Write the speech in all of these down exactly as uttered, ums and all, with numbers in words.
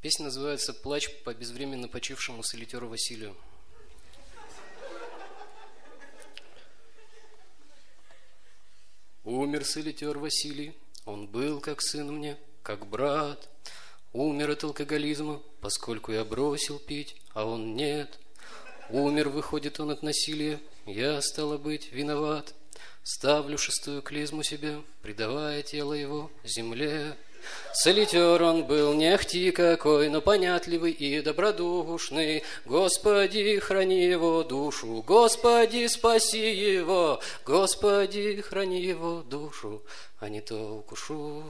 Песня называется «Плач по безвременно почившему солитеру Василию». Умер солитер Василий, он был как сын мне, как брат. Умер от алкоголизма, поскольку я бросил пить, а он нет. Умер, выходит, он от насилия, я, стало быть, виноват. Ставлю шестую клизму себе, предавая тело его земле. Солитер он был не ахти какой, но понятливый и добродушный. Господи, храни его душу, Господи, спаси его, Господи, храни его душу, а не то укушу.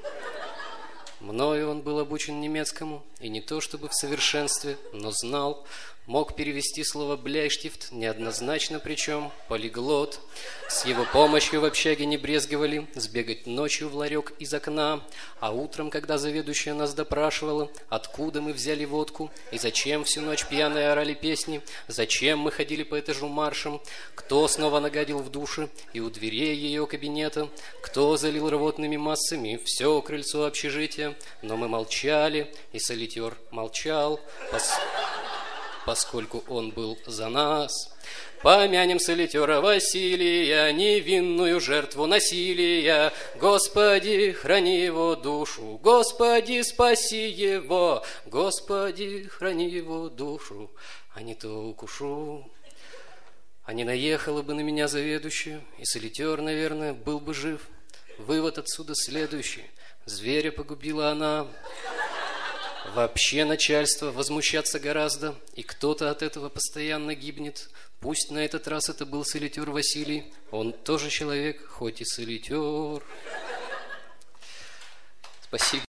Мною он был обучен немецкому, и не то чтобы в совершенстве, но знал, мог перевести слово «бляйштифт» неоднозначно, причем полиглот. С его помощью в общаге не брезговали сбегать ночью в ларек из окна, а утром, когда заведующая нас допрашивала, откуда мы взяли водку и зачем всю ночь пьяные орали песни, зачем мы ходили по этажу маршем, кто снова нагадил в душе и у дверей ее кабинета, кто залил рвотными массами все крыльцо общежития, но мы молчали, и солитер молчал, пос... поскольку он был за нас. Помянем солитера Василия, невинную жертву насилия. Господи, храни его душу, Господи, спаси его, Господи, храни его душу, а не то укушу. А не наехала бы на меня заведующая, и солитер, наверное, был бы жив. Вывод отсюда следующий. Зверя погубила она. Вообще начальство возмущаться гораздо, и кто-то от этого постоянно гибнет. Пусть на этот раз это был солитер Василий, он тоже человек, хоть и солитер. Спасибо.